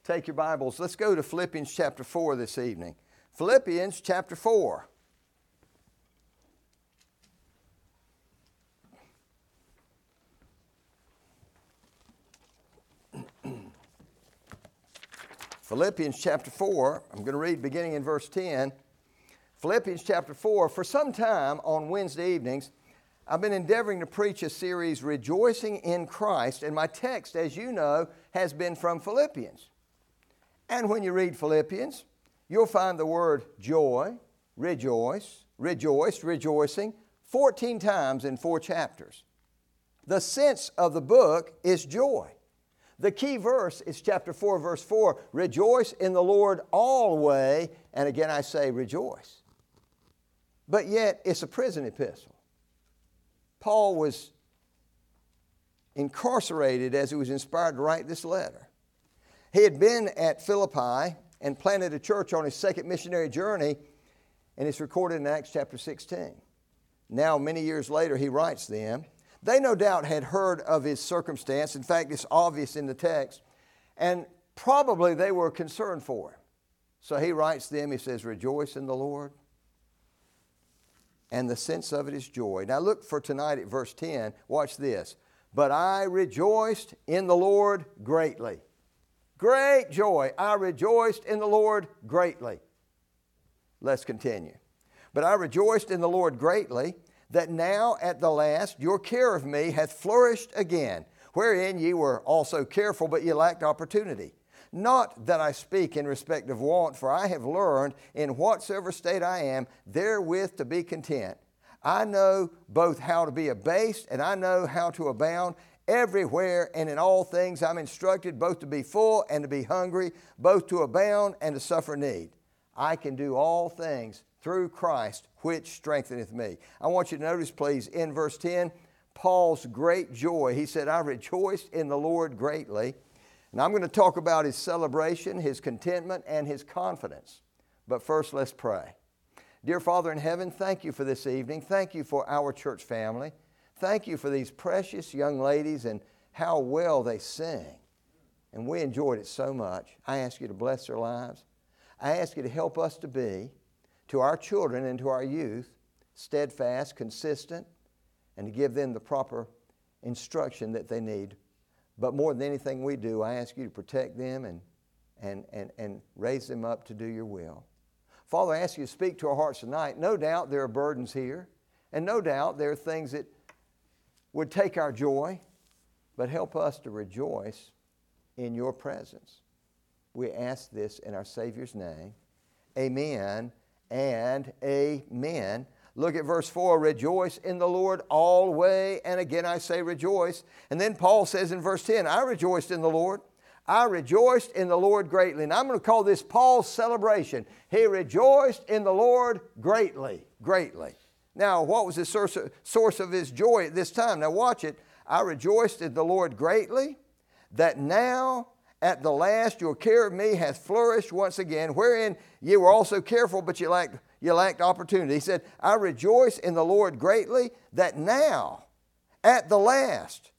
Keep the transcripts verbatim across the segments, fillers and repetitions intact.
take your Bibles. Let's go to Philippians chapter four this evening. Philippians chapter four. Philippians chapter four, I'm going to read beginning in verse ten. Philippians chapter four, for some time on Wednesday evenings, I've been endeavoring to preach a series, Rejoicing in Christ, and my text, as you know, has been from Philippians. And when you read Philippians, you'll find the word joy, rejoice, rejoiced, rejoicing, fourteen times in four chapters. The sense of the book is joy. The key verse is chapter four, verse four, rejoice in the Lord always, and again I say rejoice. But yet it's a prison epistle. Paul was incarcerated as he was inspired to write this letter. He had been at Philippi and planted a church on his second missionary journey, and it's recorded in Acts chapter sixteen. Now, many years later, he writes them. They no doubt had heard of his circumstance. In fact, it's obvious in the text. And probably they were concerned for him. So he writes them, he says, rejoice in the Lord. And the sense of it is joy. Now look for tonight at verse ten. Watch this. But I rejoiced in the Lord greatly. Great joy. I rejoiced in the Lord greatly. Let's continue. But I rejoiced in the Lord greatly, that now at the last your care of me hath flourished again, wherein ye were also careful, but ye lacked opportunity. Not that I speak in respect of want, for I have learned in whatsoever state I am, therewith to be content. I know both how to be abased, and I know how to abound. Everywhere and in all things I'm instructed both to be full and to be hungry, both to abound and to suffer need. I can do all things through Christ, which strengtheneth me. I want you to notice, please, in verse ten, Paul's great joy. He said, I rejoiced in the Lord greatly. And I'm going to talk about his celebration, his contentment, and his confidence. But first, let's pray. Dear Father in heaven, thank you for this evening. Thank you for our church family. Thank you for these precious young ladies and how well they sing. And we enjoyed it so much. I ask you to bless their lives. I ask you to help us to be, to our children and to our youth, steadfast, consistent, and to give them the proper instruction that they need. But more than anything we do, I ask you to protect them and, and, and, and raise them up to do your will. Father, I ask you to speak to our hearts tonight. No doubt there are burdens here, and no doubt there are things that would take our joy, but help us to rejoice in your presence. We ask this in our Savior's name. Amen and amen. Look at verse four, rejoice in the Lord always. And again I say rejoice. And then Paul says in verse ten, I rejoiced in the Lord. I rejoiced in the Lord greatly. And I'm going to call this Paul's celebration. He rejoiced in the Lord greatly, greatly. Now, what was the source of, source of his joy at this time? Now watch it. I rejoiced in the Lord greatly, that now at the last your care of me hath flourished once again, wherein ye were also careful, but ye lacked, ye lacked opportunity. He said, I rejoice in the Lord greatly, that now at the last.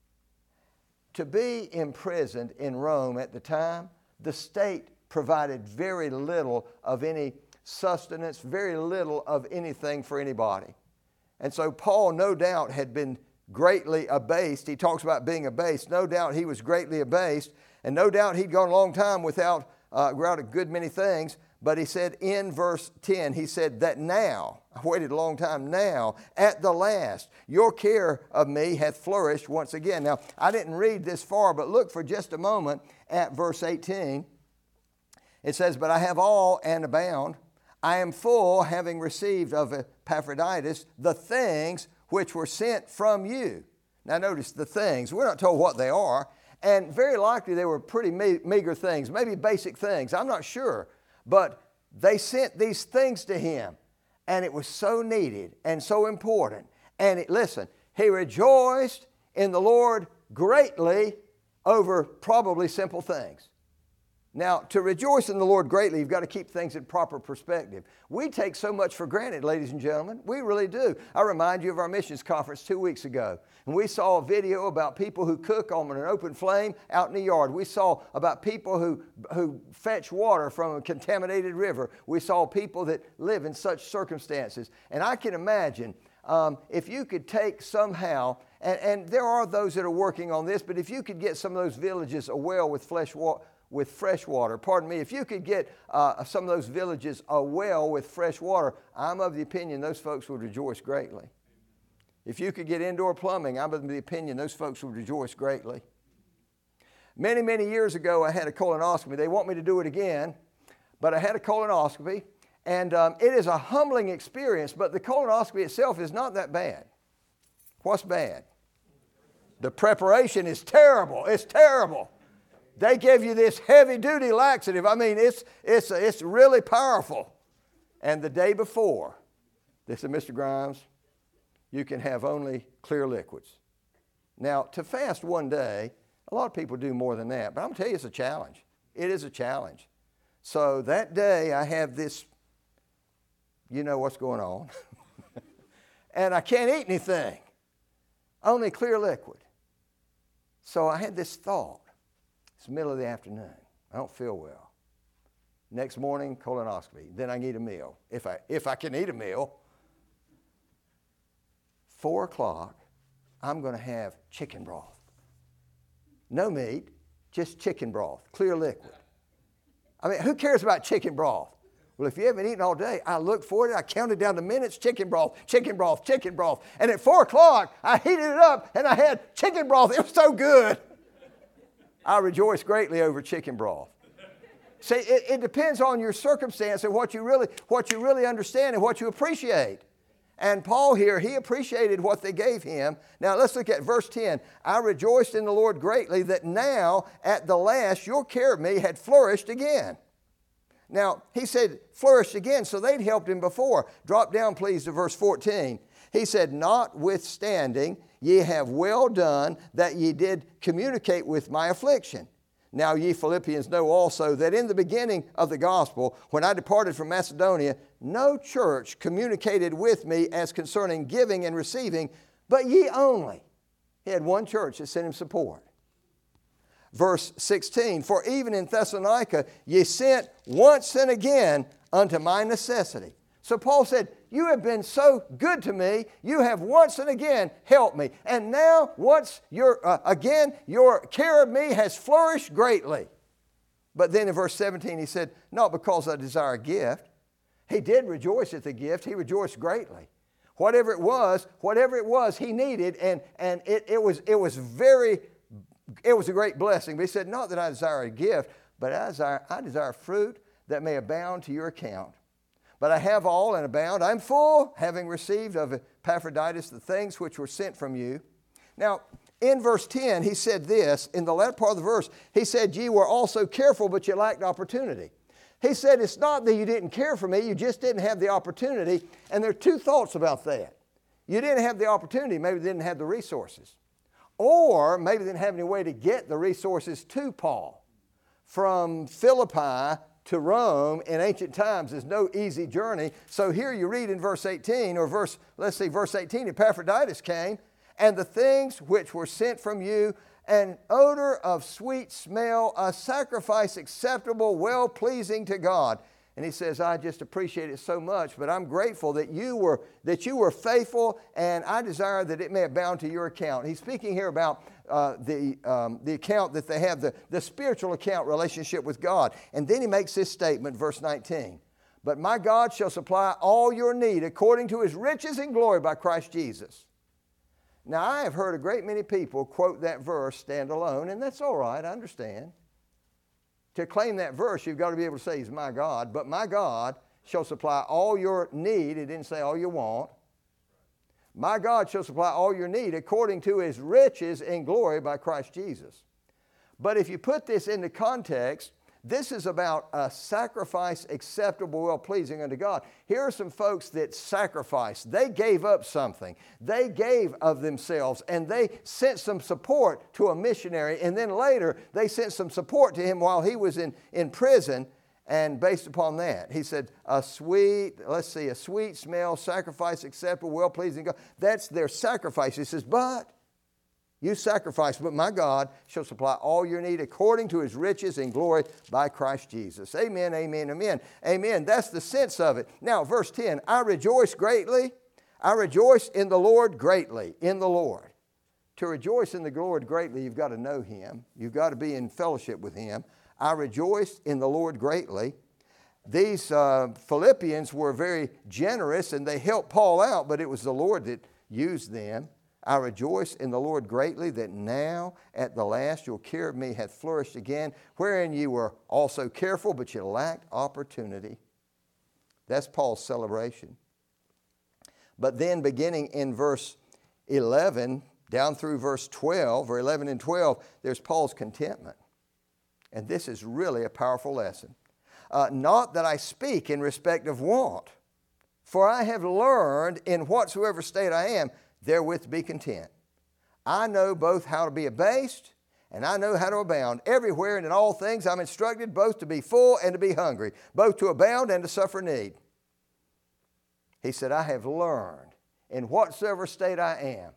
To be imprisoned in Rome at the time, the state provided very little of any sustenance, very little of anything for anybody. And so Paul no doubt had been greatly abased. He talks about being abased. No doubt he was greatly abased. And no doubt he'd gone a long time without, uh, without a good many things. But he said in verse ten, he said that now, I waited a long time, now at the last, your care of me hath flourished once again. Now, I didn't read this far, but look for just a moment at verse eighteen. It says, but I have all and abound. I am full, having received of Epaphroditus the things which were sent from you. Now notice the things. We're not told what they are. And very likely they were pretty me- meager things, maybe basic things. I'm not sure. But they sent these things to him. And it was so needed and so important. And it, listen, he rejoiced in the Lord greatly over probably simple things. Now, to rejoice in the Lord greatly, you've got to keep things in proper perspective. We take so much for granted, ladies and gentlemen. We really do. I remind you of our missions conference two weeks ago. And we saw a video about people who cook on an open flame out in the yard. We saw about people who, who fetch water from a contaminated river. We saw people that live in such circumstances. And I can imagine um, if you could take somehow, and, and there are those that are working on this, but if you could get some of those villages a well with fresh water, with fresh water, pardon me, if you could get uh, some of those villages a well with fresh water, I'm of the opinion those folks would rejoice greatly. If you could get indoor plumbing, I'm of the opinion those folks would rejoice greatly. Many, many years ago, I had a colonoscopy. They want me to do it again, but I had a colonoscopy, and um, it is a humbling experience, but the colonoscopy itself is not that bad. What's bad? The preparation is terrible. It's terrible. They give you this heavy-duty laxative. I mean, it's, it's, it's really powerful. And the day before, they said, Mister Grimes, you can have only clear liquids. Now, to fast one day, a lot of people do more than that. But I'm going to tell you, it's a challenge. It is a challenge. So that day, I have this, you know what's going on. And I can't eat anything. Only clear liquid. So I had this thought. It's the middle of the afternoon. I don't feel well. Next morning, colonoscopy. Then I can eat a meal, if I, if I can eat a meal. Four o'clock, I'm going to have chicken broth. No meat, just chicken broth, clear liquid. I mean, who cares about chicken broth? Well, if you haven't eaten all day, I looked for it. I counted down the minutes, chicken broth, chicken broth, chicken broth. And at four o'clock, I heated it up, and I had chicken broth. It was so good. I rejoice greatly over chicken broth. See, it, it depends on your circumstance and what you really, what you really understand and what you appreciate. And Paul here, he appreciated what they gave him. Now let's look at verse ten. I rejoiced in the Lord greatly that now at the last your care of me had flourished again. Now he said flourished again, so they'd helped him before. Drop down please to verse fourteen. He said, notwithstanding, ye have well done that ye did communicate with my affliction. Now ye Philippians know also that in the beginning of the gospel, when I departed from Macedonia, no church communicated with me as concerning giving and receiving, but ye only. He had one church that sent him support. Verse sixteen, for even in Thessalonica ye sent once and again unto my necessity. So Paul said, you have been so good to me, you have once and again helped me. And now, once your uh, again, your care of me has flourished greatly. But then in verse seventeen, he said, not because I desire a gift. He did rejoice at the gift. He rejoiced greatly. Whatever it was, whatever it was he needed, and, and it, it, was, it was very, it was a great blessing. But he said, not that I desire a gift, but I desire, I desire fruit that may abound to your account. But I have all and abound. I'm full, having received of Epaphroditus the things which were sent from you. Now, in verse ten, he said this. In the latter part of the verse, he said, ye were also careful, but you lacked opportunity. He said, it's not that you didn't care for me, you just didn't have the opportunity. And there are two thoughts about that. You didn't have the opportunity, maybe didn't have the resources. Or maybe didn't have any way to get the resources to Paul. From Philippi to Rome in ancient times is no easy journey. So here you read in verse eighteen, or verse, let's see, verse eighteen, Epaphroditus came, and the things which were sent from you, an odor of sweet smell, a sacrifice acceptable, well-pleasing to God. And he says, I just appreciate it so much, but I'm grateful that you were that you were faithful, and I desire that it may abound to your account. He's speaking here about uh, the, um, the account that they have, the, the spiritual account relationship with God. And then he makes this statement, verse nineteen. But my God shall supply all your need according to his riches and glory by Christ Jesus. Now, I have heard a great many people quote that verse stand alone, and that's all right, I understand. To claim that verse, you've got to be able to say he's my God, but my God shall supply all your need. It didn't say all you want. My God shall supply all your need according to his riches in glory by Christ Jesus. But if you put this into context, This is about a sacrifice acceptable, well-pleasing unto God. Here are some folks that sacrificed. They gave up something. They gave of themselves, and they sent some support to a missionary, and then later they sent some support to him while he was in, in prison. And based upon that, he said, a sweet, let's see, a sweet smell, sacrifice acceptable, well-pleasing God. That's their sacrifice. He says, but you sacrifice, but my God shall supply all your need according to his riches and glory by Christ Jesus. Amen, amen, amen, amen. That's the sense of it. Now, verse ten, I rejoice greatly. I rejoice in the Lord greatly, in the Lord. To rejoice in the Lord greatly, you've got to know him. You've got to be in fellowship with him. I rejoiced in the Lord greatly. These uh, Philippians were very generous and they helped Paul out, but it was the Lord that used them. I rejoice in the Lord greatly that now at the last your care of me hath flourished again, wherein you were also careful, but you lacked opportunity. That's Paul's celebration. But then beginning in verse eleven, down through verse twelve, or eleven and twelve, there's Paul's contentment. And this is really a powerful lesson. Uh, not that I speak in respect of want, for I have learned in whatsoever state I am, therewith to be content. I know both how to be abased, and I know how to abound. Everywhere and in all things I'm instructed both to be full and to be hungry, both to abound and to suffer need. He said, I have learned in whatsoever state I am.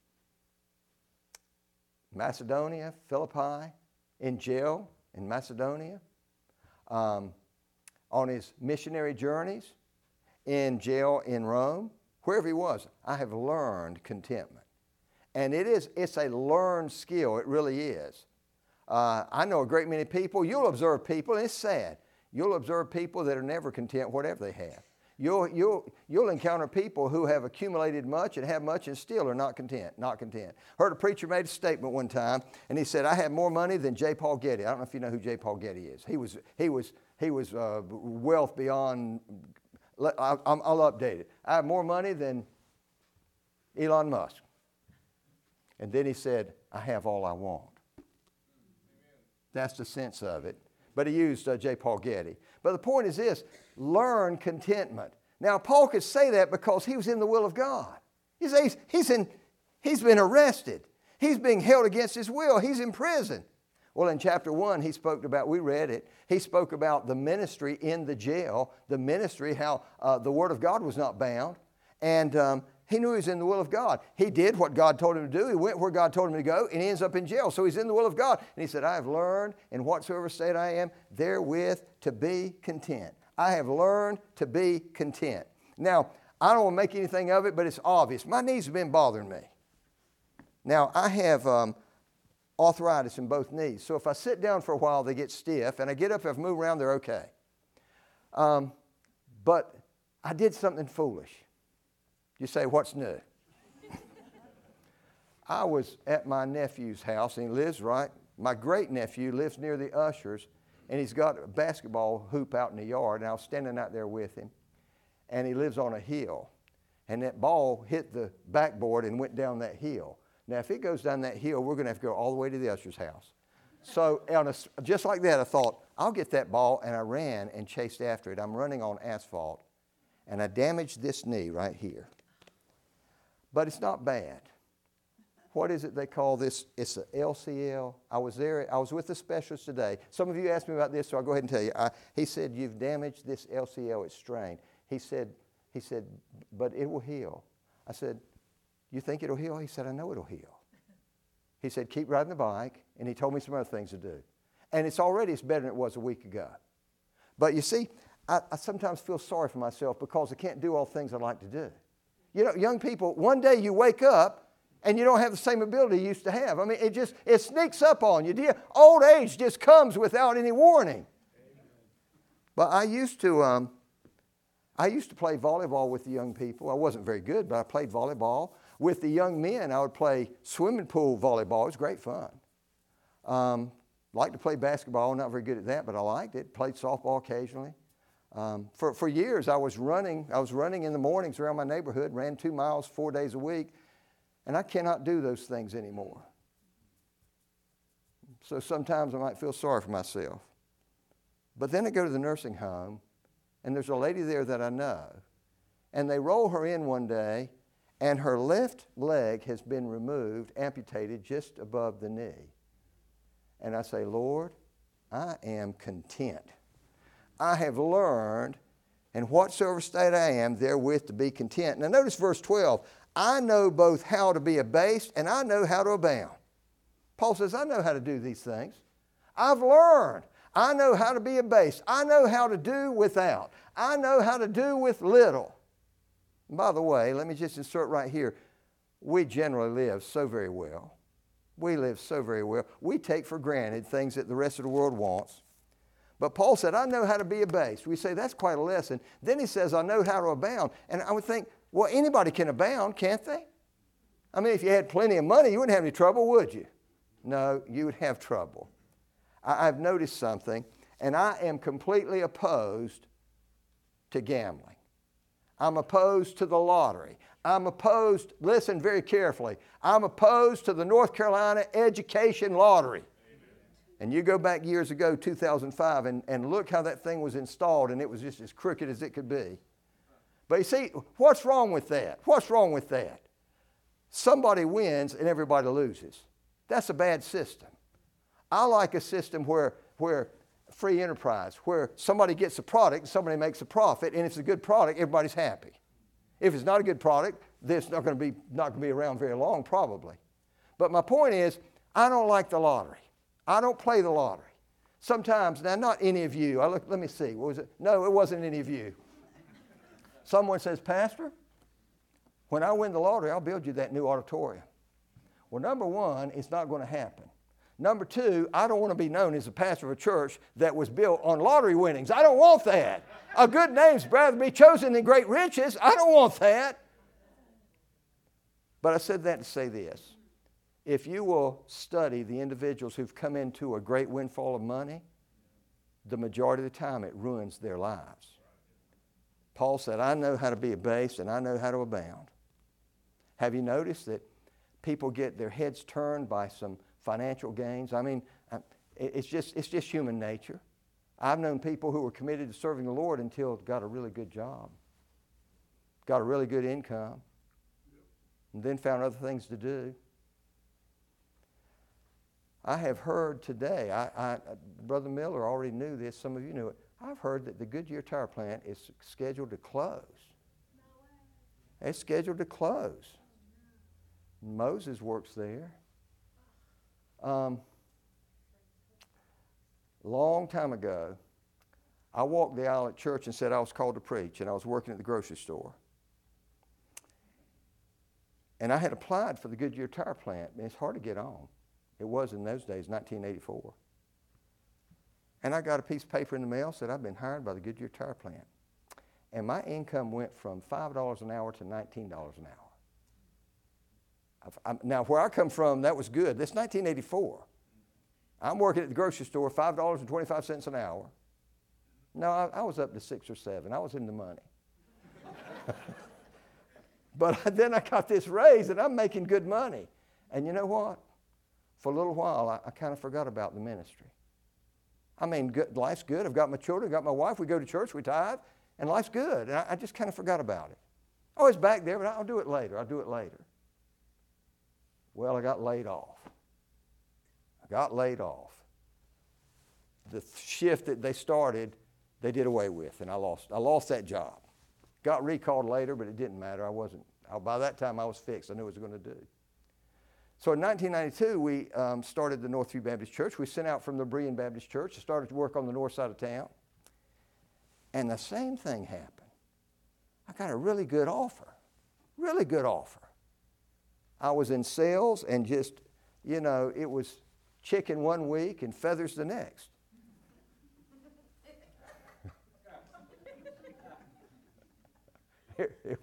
Macedonia, Philippi, in jail in Macedonia, um, on his missionary journeys, in jail in Rome, wherever he was, I have learned contentment. And it is, it's a learned skill, it really is. Uh, I know a great many people, you'll observe people, and it's sad, you'll observe people that are never content whatever they have. You'll, you'll, you'll encounter people who have accumulated much and have much and still are not content, not content. Heard a preacher made a statement one time, and he said, I have more money than J. Paul Getty. I don't know if you know who J. Paul Getty is. He was, he was, he was uh, wealth beyond, I'll, I'll update it. I have more money than Elon Musk. And then he said, I have all I want. That's the sense of it. But he used uh, J. Paul Getty. But the point is this, learn contentment. Now, Paul could say that because he was in the will of God. He's, he's, he's, in, he's been arrested. He's being held against his will. He's in prison. Well, in chapter one, he spoke about, we read it, he spoke about the ministry in the jail, the ministry, how uh, the Word of God was not bound. And um, he knew he was in the will of God. He did what God told him to do. He went where God told him to go, and he ends up in jail. So he's in the will of God. And he said, I have learned in whatsoever state I am, therewith to be content. I have learned to be content. Now, I don't want to make anything of it, but it's obvious. My knees have been bothering me. Now, I have um, arthritis in both knees. So if I sit down for a while, they get stiff. And I get up, if I move around, they're okay. Um, but I did something foolish. You say, what's new? I was at my nephew's house, and he lives right, my great-nephew lives near the ushers, and he's got a basketball hoop out in the yard, and I was standing out there with him, and he lives on a hill, and that ball hit the backboard and went down that hill. Now, if it goes down that hill, we're going to have to go all the way to the usher's house. So on a, just like that, I thought, I'll get that ball, and I ran and chased after it. I'm running on asphalt, and I damaged this knee right here. But it's not bad. What is it they call this? It's an L C L. I was there. I was with the specialist today. Some of you asked me about this, so I'll go ahead and tell you. I, he said, you've damaged this L C L. It's strained. He said, he said, but it will heal. I said, you think it'll heal? He said, I know it'll heal. He said, keep riding the bike. And he told me some other things to do. And it's already, it's better than it was a week ago. But you see, I, I sometimes feel sorry for myself because I can't do all the things I like to do. You know, young people, one day you wake up and you don't have the same ability you used to have. I mean, it just, it sneaks up on you. Dear, old age just comes without any warning. Amen. But I used to, um, I used to play volleyball with the young people. I wasn't very good, but I played volleyball. With the young men, I would play swimming pool volleyball. It was great fun. Um, liked to play basketball, not very good at that, but I liked it. Played softball occasionally. Um, for, for years, I was running. I was running in the mornings around my neighborhood, ran two miles four days a week, and I cannot do those things anymore. So sometimes I might feel sorry for myself. But then I go to the nursing home, and there's a lady there that I know, and they roll her in one day, and her left leg has been removed, amputated just above the knee. And I say, Lord, I am content. I have learned, in whatsoever state I am, therewith to be content. Now notice verse twelve. I know both how to be abased and I know how to abound. Paul says, I know how to do these things. I've learned. I know how to be abased. I know how to do without. I know how to do with little. And by the way, let me just insert right here. We generally live so very well. We live so very well. We take for granted things that the rest of the world wants. But Paul said, I know how to be abased. We say, that's quite a lesson. Then he says, I know how to abound. And I would think, well, anybody can abound, can't they? I mean, if you had plenty of money, you wouldn't have any trouble, would you? No, you would have trouble. I, I've noticed something, and I am completely opposed to gambling. I'm opposed to the lottery. I'm opposed, listen very carefully, I'm opposed to the North Carolina Education Lottery. And you go back years ago, two thousand five, and, and look how that thing was installed, and it was just as crooked as it could be. But you see, what's wrong with that? What's wrong with that? Somebody wins and everybody loses. That's a bad system. I like a system where, where free enterprise, where somebody gets a product and somebody makes a profit, and if it's a good product, everybody's happy. If it's not a good product, then it's not going to be, not going to be around very long, probably. But my point is, I don't like the lottery. I don't play the lottery. Sometimes, now not any of you, I look, let me see, what was it? No, it wasn't any of you. Someone says, Pastor, when I win the lottery, I'll build you that new auditorium. Well, number one, it's not going to happen. Number two, I don't want to be known as a pastor of a church that was built on lottery winnings. I don't want that. A good name's rather be chosen than great riches. I don't want that. But I said that to say this. If you will study the individuals who've come into a great windfall of money, the majority of the time it ruins their lives. Paul said, I know how to be abased and I know how to abound. Have you noticed that people get their heads turned by some financial gains? I mean, it's just, it's just human nature. I've known people who were committed to serving the Lord until got a really good job, got a really good income, and then found other things to do. I have heard today, I, I, Brother Miller already knew this, some of you knew it. I've heard that the Goodyear Tire Plant is scheduled to close. It's scheduled to close. Moses works there. Um, long time ago, I walked the aisle at church and said I was called to preach, and I was working at the grocery store. And I had applied for the Goodyear Tire Plant, and it's hard to get on. It was in those days, nineteen eighty-four. And I got a piece of paper in the mail, said I've been hired by the Goodyear Tire Plant. And my income went from five dollars an hour to nineteen dollars an hour. I've, I'm, now, where I come from, that was good. That's nineteen eighty-four. I'm working at the grocery store, five dollars and twenty-five cents an hour. No, I, I was up to six or seven. I was in the money. But then I got this raise, and I'm making good money. And you know what? For a little while, I, I kind of forgot about the ministry. I mean, good, life's good. I've got my children, I've got my wife. We go to church, we tithe, and life's good. And I, I just kind of forgot about it. Oh, it's back there, but I'll do it later. I'll do it later. Well, I got laid off. I got laid off. The shift that they started, they did away with, and I lost. I lost that job. Got recalled later, but it didn't matter. I wasn't. By that time, I was fixed. I knew what I was going to do. So in nineteen ninety-two, we um, started the Northview Baptist Church. We sent out from the Berean Baptist Church. I started to work on the north side of town. And the same thing happened. I got a really good offer, really good offer. I was in sales and just, you know, it was chicken one week and feathers the next. it, it,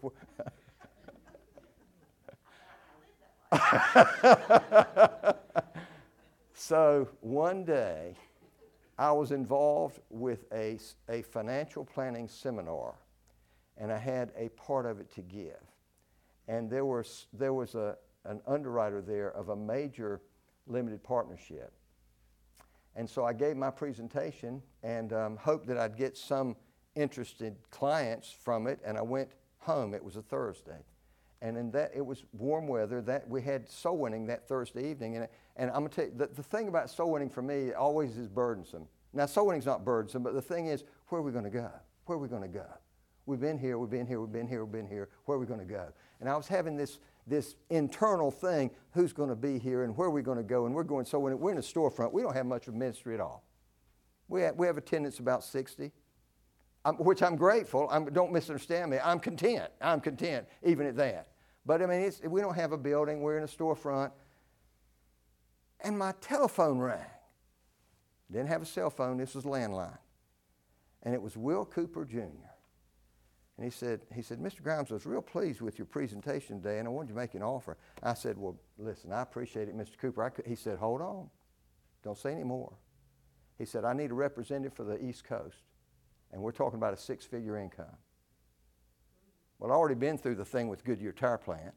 So one day, I was involved with a, a financial planning seminar, and I had a part of it to give. And there was, there was a, an underwriter there of a major limited partnership. And so I gave my presentation and um, hoped that I'd get some interested clients from it, and I went home. It was a Thursday. And in that, it was warm weather. That we had soul winning that Thursday evening. And, and I'm going to tell you, the, the thing about soul winning for me always is burdensome. Now, soul winning's not burdensome, but the thing is, where are we going to go? Where are we going to go? We've been here, we've been here, we've been here, we've been here. Where are we going to go? And I was having this, this internal thing, who's going to be here and where are we going to go? And we're going, so when we're in a storefront, we don't have much of ministry at all. We have, we have attendance about sixty. Um, which I'm grateful. I'm, don't misunderstand me. I'm content. I'm content even at that. But I mean, it's, we don't have a building. We're in a storefront. And my telephone rang. Didn't have a cell phone. This was landline. And it was Will Cooper Junior And he said, he said, Mister Grimes, I was real pleased with your presentation today, and I wanted to make an offer. I said, well, listen, I appreciate it, Mister Cooper. I could, he said, hold on. Don't say any more. He said, I need a representative for the East Coast. And we're talking about a six-figure income. Well, I've already been through the thing with Goodyear Tire Plant.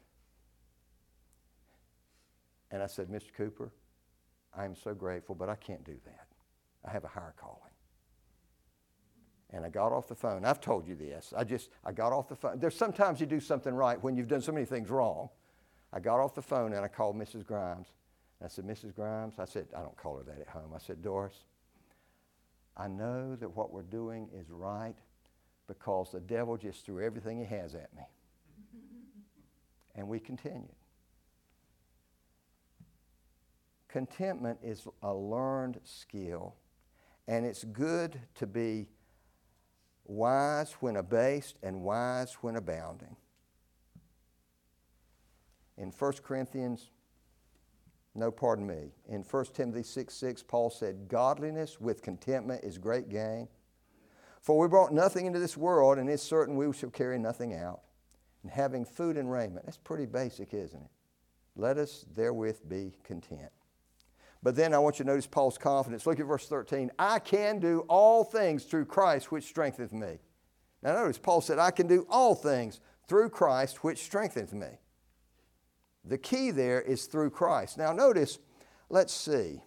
And I said, Mister Cooper, I am so grateful, but I can't do that. I have a higher calling. And I got off the phone. I've told you this. I just, I got off the phone. There's sometimes you do something right when you've done so many things wrong. I got off the phone and I called Missus Grimes. And I said, Missus Grimes, I said, I don't call her that at home. I said, Doris, I know that what we're doing is right because the devil just threw everything he has at me. And we continued. Contentment is a learned skill, and it's good to be wise when abased and wise when abounding. In First Corinthians, no, pardon me. In First Timothy six six, Paul said, godliness with contentment is great gain. For we brought nothing into this world, and it's certain we shall carry nothing out. And having food and raiment, that's pretty basic, isn't it? Let us therewith be content. But then I want you to notice Paul's confidence. Look at verse thirteen. I can do all things through Christ which strengtheneth me. Now notice, Paul said, I can do all things through Christ which strengtheneth me. The key there is through Christ. Now notice, let's see.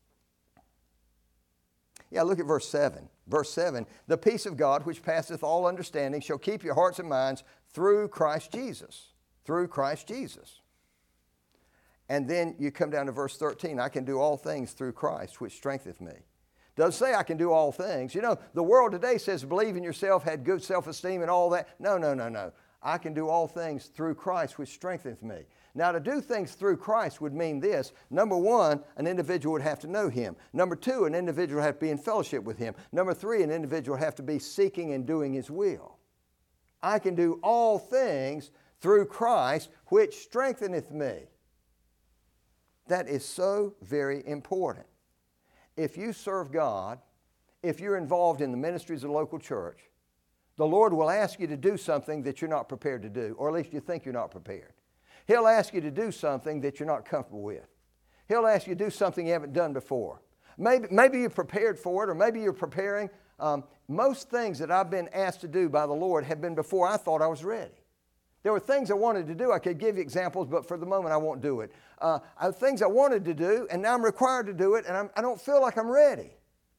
Yeah, look at verse seven. Verse seven, the peace of God which passeth all understanding shall keep your hearts and minds through Christ Jesus. Through Christ Jesus. And then you come down to verse thirteen, I can do all things through Christ which strengtheneth me. Doesn't say I can do all things. You know, the world today says believe in yourself, had good self-esteem and all that. No, no, no, no. I can do all things through Christ which strengtheneth me. Now, to do things through Christ would mean this. Number one, an individual would have to know Him. Number two, an individual would have to be in fellowship with Him. Number three, an individual would have to be seeking and doing His will. I can do all things through Christ which strengtheneth me. That is so very important. If you serve God, if you're involved in the ministries of the local church, the Lord will ask you to do something that you're not prepared to do, or at least you think you're not prepared. He'll ask you to do something that you're not comfortable with. He'll ask you to do something you haven't done before. Maybe, maybe you're prepared for it, or maybe you're preparing. Um, most things that I've been asked to do by the Lord have been before I thought I was ready. There were things I wanted to do. I could give you examples, but for the moment I won't do it. Uh, I, things I wanted to do, and now I'm required to do it, and I'm, I don't feel like I'm ready.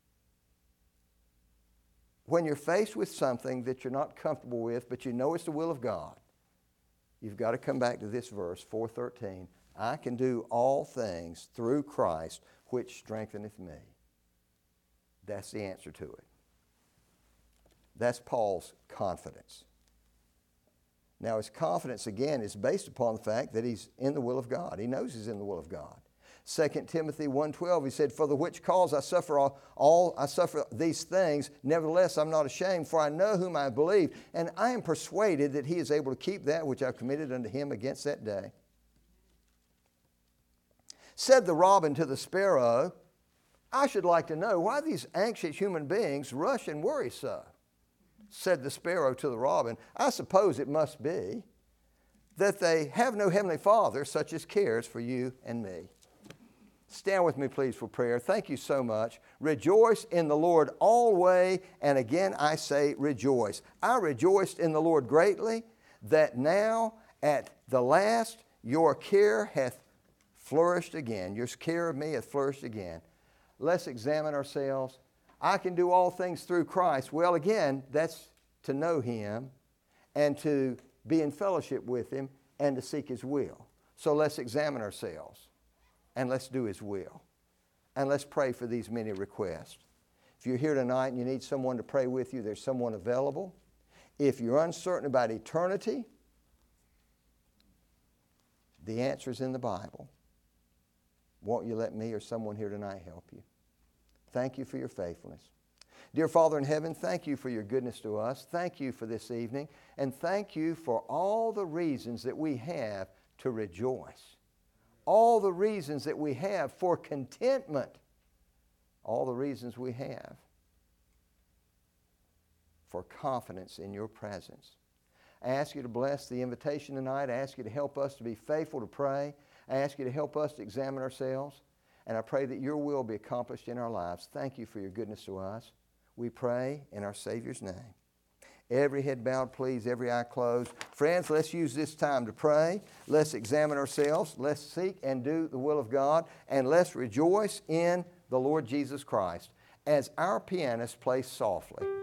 When you're faced with something that you're not comfortable with, but you know it's the will of God, you've got to come back to this verse, four thirteen. I can do all things through Christ, which strengtheneth me. That's the answer to it. That's Paul's confidence. Now, his confidence, again, is based upon the fact that he's in the will of God. He knows he's in the will of God. Second Timothy one twelve, he said, for the which cause I suffer all, all, I suffer these things, nevertheless I'm not ashamed, for I know whom I believe, and I am persuaded that he is able to keep that which I've committed unto him against that day. Said the robin to the sparrow, I should like to know why these anxious human beings rush and worry so. Said the sparrow to the robin, I suppose it must be that they have no heavenly Father such as cares for you and me. Stand with me, please, for prayer. Thank you so much. Rejoice in the Lord always, and again I say rejoice. I rejoiced in the Lord greatly, that now at the last your care hath flourished again. Your care of me hath flourished again. let's examine ourselves. I can do all things through Christ. Well, again, that's to know Him and to be in fellowship with Him and to seek His will. So let's examine ourselves and let's do His will. And let's pray for these many requests. If you're here tonight and you need someone to pray with you, there's someone available. If you're uncertain about eternity, the answer is in the Bible. Won't you let me or someone here tonight help you? Thank you for your faithfulness. Dear Father in heaven, thank you for your goodness to us. Thank you for this evening. And thank you for all the reasons that we have to rejoice. All the reasons that we have for contentment. All the reasons we have for confidence in your presence. I ask you to bless the invitation tonight. I ask you to help us to be faithful to pray. I ask you to help us to examine ourselves. And I pray that your will be accomplished in our lives. Thank you for your goodness to us. We pray in our Savior's name. Every head bowed, please, every eye closed. Friends, let's use this time to pray. Let's examine ourselves. Let's seek and do the will of God. And let's rejoice in the Lord Jesus Christ as our pianist plays softly.